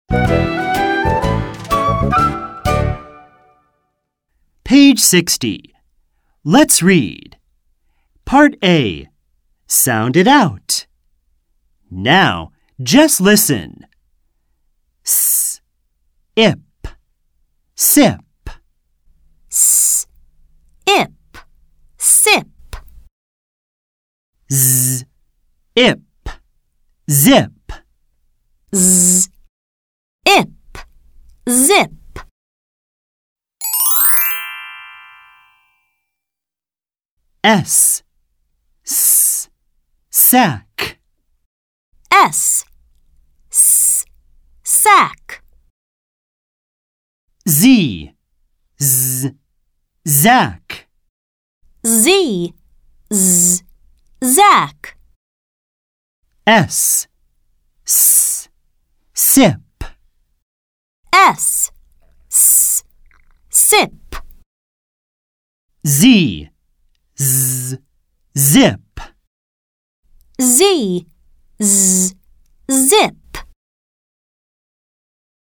Page 60. Let's read. Part A. Sound it out. Now, just listen. S, ip, sip. S, ip, sip. Z, ip, zip. Z, ip, zip. S, sack. S, sack. Z, zack. Z, zack. S, sip. S, sip. Z, zip. Z, zip.